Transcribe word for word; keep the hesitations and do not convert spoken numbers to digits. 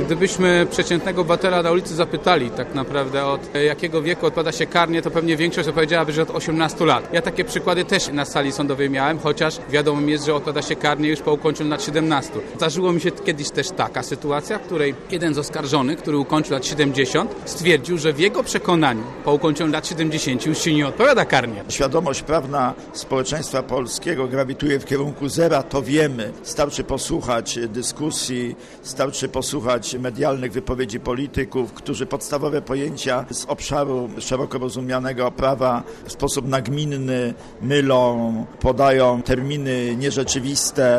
Gdybyśmy przeciętnego obywatela na ulicy zapytali tak naprawdę od jakiego wieku odpada się karnie, to pewnie większość odpowiedziałaby, że od osiemnastu lat. Ja takie przykłady też na sali sądowej miałem, chociaż wiadomo mi jest, że odpada się karnie już po ukończeniu lat siedemnastu. Zdarzyło mi się kiedyś też taka sytuacja, w której jeden z oskarżonych, który ukończył lat siedemdziesiąt, stwierdził, że w jego przekonaniu po ukończeniu lat siedemdziesięciu już się nie odpowiada karnie. Świadomość prawna społeczeństwa polskiego grawituje w kierunku zera, to wiemy. Starczy posłuchać dyskusji, starczy posłuchać medialnych wypowiedzi polityków, którzy podstawowe pojęcia z obszaru szeroko rozumianego prawa w sposób nagminny mylą, podają terminy nierzeczywiste.